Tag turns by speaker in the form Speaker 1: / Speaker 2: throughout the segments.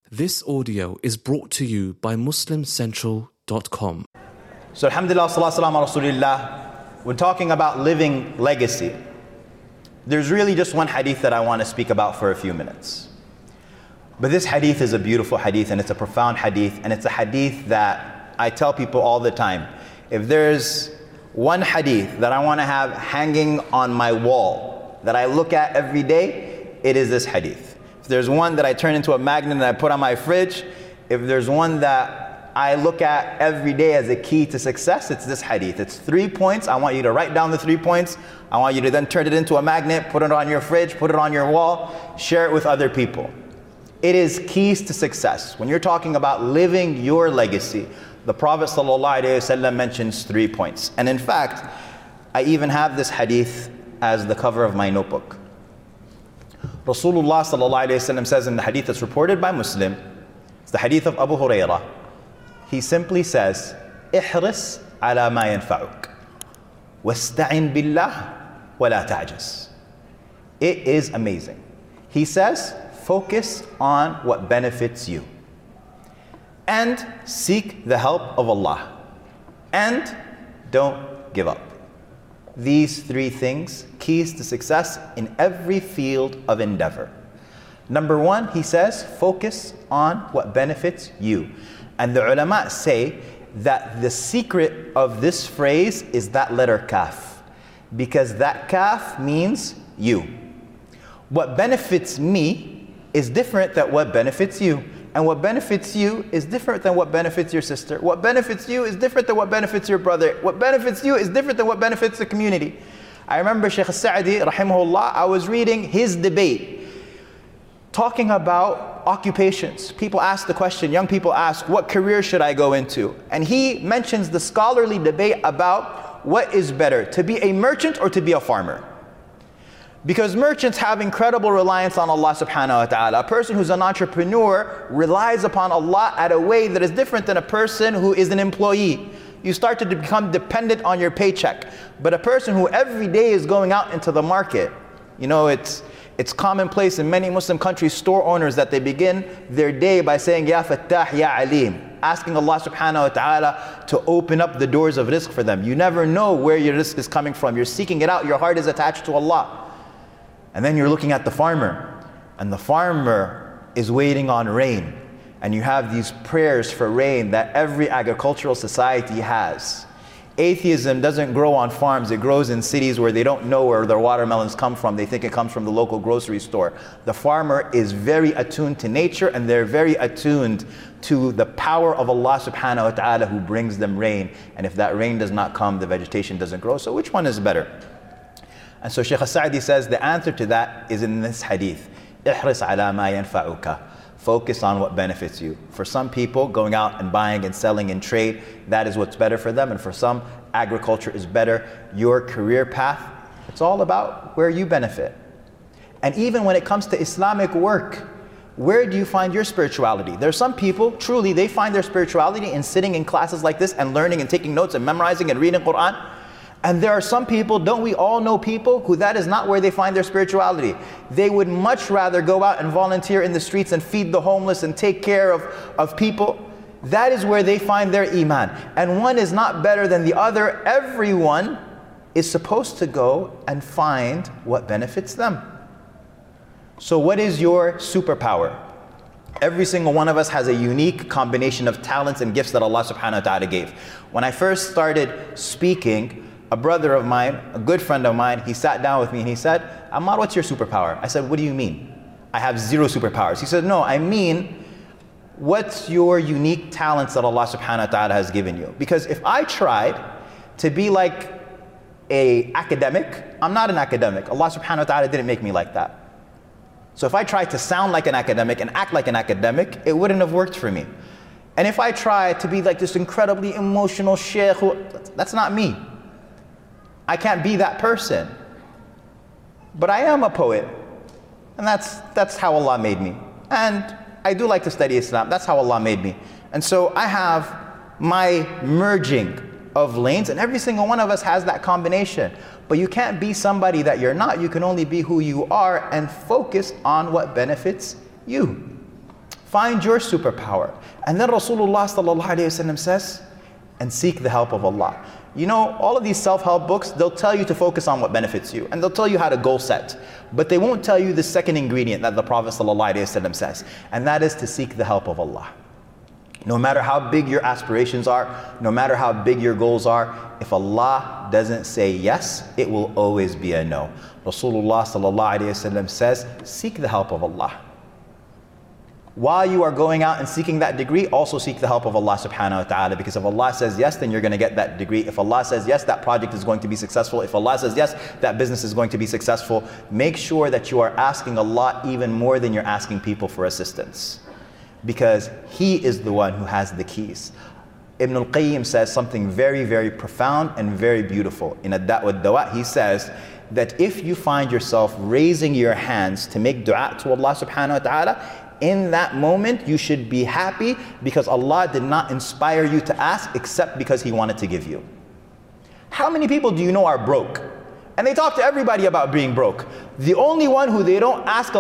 Speaker 1: This audio is brought to you by MuslimCentral.com.
Speaker 2: So alhamdulillah, salatu salam ala rasulillah. When talking about living legacy, there's really just one hadith that I want to speak about for a few minutes. But this hadith is a beautiful hadith, and it's a profound hadith, and it's a hadith that I tell people all the time. If there's one hadith that I want to have hanging on my wall, that I look at every day, it is this hadith. If there's one that I turn into a magnet and I put on my fridge, if there's one that I look at every day as a key to success, it's this hadith. It's 3 points. I want you to write down the 3 points. I want you to then turn it into a magnet, put it on your fridge, put it on your wall, share it with other people. It is keys to success. When you're talking about living your legacy, the Prophet ﷺ mentions 3 points. And in fact, I even have this hadith as the cover of my notebook. Rasulullah ﷺ says in the hadith that's reported by Muslim, it's the hadith of Abu Hurairah. He simply says, "Ihris ala ma yanfa'uk, wasta'in billah, wa la ta'jaz." It is amazing. He says, focus on what benefits you, and seek the help of Allah, and don't give up. These 3 things, keys to success in every field of endeavor. Number 1, he says, focus on what benefits you. And the ulama say that the secret of this phrase is that letter kaf, because that kaf means you. What benefits me is different than what benefits you. And what benefits you is different than what benefits your sister. What benefits you is different than what benefits your brother. What benefits you is different than what benefits the community. I remember Shaykh As-Sa'di, rahimahullah, I was reading his debate, talking about occupations. People ask the question, young people ask, what career should I go into? And he mentions the scholarly debate about what is better, to be a merchant or to be a farmer. Because merchants have incredible reliance on Allah subhanahu wa ta'ala. A person who's an entrepreneur relies upon Allah at a way that is different than a person who is an employee. You start to become dependent on your paycheck. But a person who every day is going out into the market, you know, it's commonplace in many Muslim countries, store owners, that they begin their day by saying, Ya Fattah, Ya Alim, asking Allah subhanahu wa ta'ala to open up the doors of rizq for them. You never know where your rizq is coming from. You're seeking it out. Your heart is attached to Allah. And then you're looking at the farmer, and the farmer is waiting on rain. And you have these prayers for rain that every agricultural society has. Atheism doesn't grow on farms, it grows in cities where they don't know where their watermelons come from. They think it comes from the local grocery store. The farmer is very attuned to nature, and they're very attuned to the power of Allah subhanahu wa ta'ala who brings them rain. And if that rain does not come, the vegetation doesn't grow. So which one is better? And so Shaykh As-Sa'di says the answer to that is in this hadith. Ihris ala ma yanfa'uka. Focus on what benefits you. For some people, going out and buying and selling and trade, that is what's better for them. And for some, agriculture is better. Your career path, it's all about where you benefit. And even when it comes to Islamic work, where do you find your spirituality? There are some people, truly, they find their spirituality in sitting in classes like this and learning and taking notes and memorizing and reading Quran. And there are some people, don't we all know people who that is not where they find their spirituality? They would much rather go out and volunteer in the streets and feed the homeless and take care of people. That is where they find their iman. And one is not better than the other. Everyone is supposed to go and find what benefits them. So what is your superpower? Every single one of us has a unique combination of talents and gifts that Allah subhanahu wa ta'ala gave. When I first started speaking, a brother of mine, a good friend of mine, he sat down with me and he said, Ammar, what's your superpower? I said, what do you mean? I have 0 superpowers. He said, no, I mean, what's your unique talents that Allah subhanahu wa ta'ala has given you? Because if I tried to be like an academic, I'm not an academic. Allah subhanahu wa ta'ala didn't make me like that. So if I tried to sound like an academic and act like an academic, it wouldn't have worked for me. And if I tried to be like this incredibly emotional sheikh, that's not me. I can't be that person. But I am a poet. And that's how Allah made me. And I do like to study Islam. That's how Allah made me. And so I have my merging of lanes, and every single one of us has that combination. But you can't be somebody that you're not. You can only be who you are and focus on what benefits you. Find your superpower. And then Rasulullah sallallahu alayhi wasallam says, and seek the help of Allah. You know, all of these self-help books, they'll tell you to focus on what benefits you, and they'll tell you how to goal set. But they won't tell you the second ingredient that the Prophet sallallahu alayhi wasallam says, and that is to seek the help of Allah. No matter how big your aspirations are, no matter how big your goals are, if Allah doesn't say yes, it will always be a no. Rasulullah sallallahu alayhi wasallam says, seek the help of Allah. While you are going out and seeking that degree, also seek the help of Allah subhanahu wa ta'ala, because if Allah says yes, then you're going to get that degree. If Allah says yes, that project is going to be successful. If Allah says yes, that business is going to be successful. Make sure that you are asking Allah even more than you're asking people for assistance, because He is the one who has the keys. Ibn al-Qayyim says something very, very profound and very beautiful. In Ad-Da' wad-Dawa, he says that if you find yourself raising your hands to make dua to Allah subhanahu wa ta'ala, in that moment you should be happy, because Allah did not inspire you to ask except because He wanted to give you. How many people do you know are broke? And they talk to everybody about being broke. The only one who they don't ask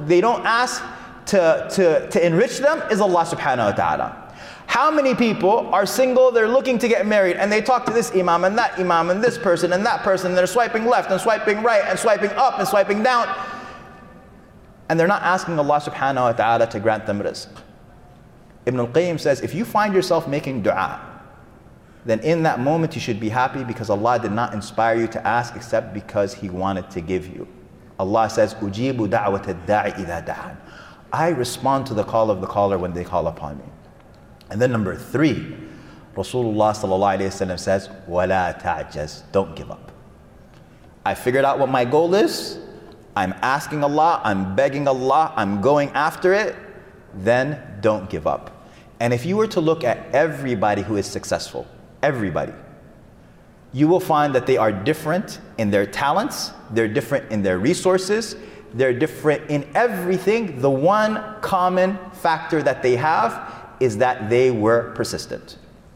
Speaker 2: to enrich them is Allah subhanahu wa ta'ala. How many people are single, they're looking to get married, and they talk to this imam and that imam and this person and that person, and they're swiping left and swiping right and swiping up and swiping down, and they're not asking Allah subhanahu wa ta'ala to grant them rizq. Ibn al-Qayyim says, if you find yourself making dua, then in that moment you should be happy, because Allah did not inspire you to ask except because He wanted to give you. Allah says, أُجِيبُ دَعْوَةَ الدَّاعِ إِذَا دَعَانِ. I respond to the call of the caller when they call upon me. And then number 3, Rasulullah sallallahu alayhi wasallam says, وَلَا تَعْجَزْ. Don't give up. I figured out what my goal is. I'm asking Allah, I'm begging Allah, I'm going after it. Then don't give up. And if you were to look at everybody who is successful, everybody, you will find that they are different in their talents, they're different in their resources, they're different in everything. The one common factor that they have is that they were persistent.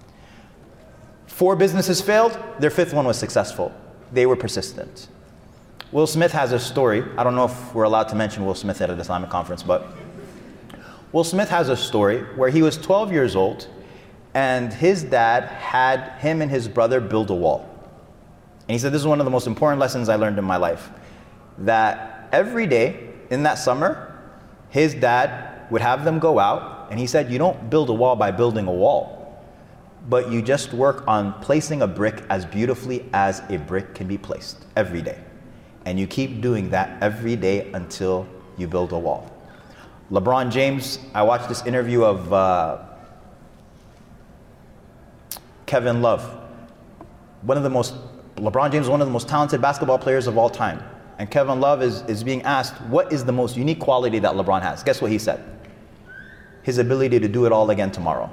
Speaker 2: 4 businesses failed, their 5th one was successful. They were persistent. Will Smith has a story. I don't know if we're allowed to mention Will Smith at an Islamic conference, but Will Smith has a story where he was 12 years old and his dad had him and his brother build a wall. And he said, this is one of the most important lessons I learned in my life, that every day in that summer, his dad would have them go out, and he said, you don't build a wall by building a wall, but you just work on placing a brick as beautifully as a brick can be placed every day. And you keep doing that every day until you build a wall. LeBron James, I watched this interview of Kevin Love. LeBron James is one of the most talented basketball players of all time. And Kevin Love is being asked, what is the most unique quality that LeBron has? Guess what he said? His ability to do it all again tomorrow.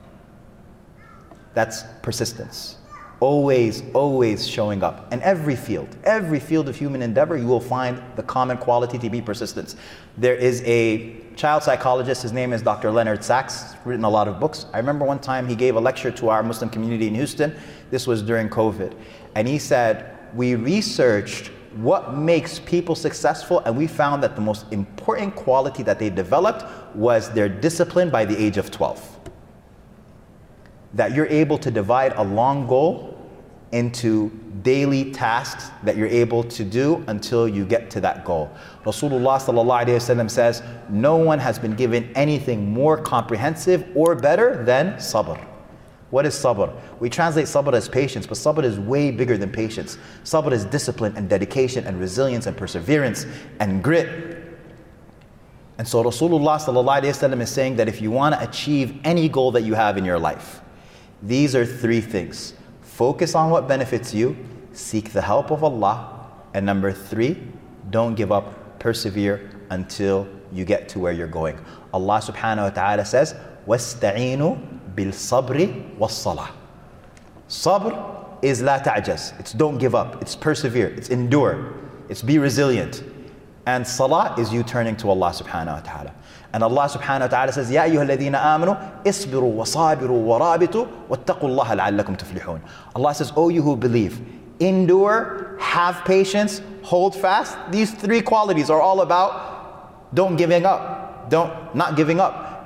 Speaker 2: That's persistence. Always, always showing up. And every field of human endeavor, you will find the common quality to be persistence. There is a child psychologist, his name is Dr. Leonard Sachs, written a lot of books. I remember one time he gave a lecture to our Muslim community in Houston. This was during COVID. And he said, we researched what makes people successful, and we found that the most important quality that they developed was their discipline by the age of 12. That you're able to divide a long goal into daily tasks that you're able to do until you get to that goal. Rasulullah sallallahu alayhi wasallam says, no one has been given anything more comprehensive or better than sabr. What is sabr? We translate sabr as patience, but sabr is way bigger than patience. Sabr is discipline and dedication and resilience and perseverance and grit. And so Rasulullah sallallahu alayhi wasallam is saying that if you want to achieve any goal that you have in your life, these are 3 things. Focus on what benefits you, seek the help of Allah, and number 3, don't give up, persevere until you get to where you're going. Allah subhanahu wa ta'ala says, وَاسْتَعِينُوا بِالصَّبْرِ وَالصَّلَاةِ. Sabr is la ta'jaz. It's don't give up, it's persevere, it's endure, it's be resilient. And salah is you turning to Allah subhanahu wa ta'ala. And Allah subhanahu wa ta'ala says, يَا أَيُّهَا الَّذِينَ آمَنُوا اصْبِرُوا وَصَابِرُوا وَرَابِطُوا وَاتَّقُوا اللَّهَ لَعَلَّكُمْ تُفْلِحُونَ. Allah says, oh you who believe, endure, have patience, hold fast. These 3 qualities are all about not giving up.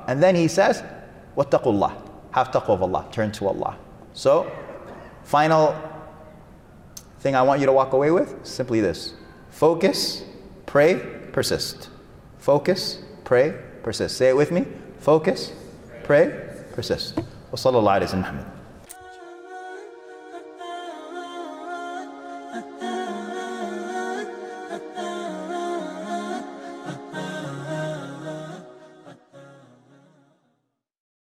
Speaker 2: And then he says, wattaqullah. Have taqwa of Allah. Turn to Allah. So, final thing I want you to walk away with, simply this. Focus, pray, persist. Focus, pray, persist. Say it with me. Focus, pray, persist. Wa sallallahu alayhi wa sallam.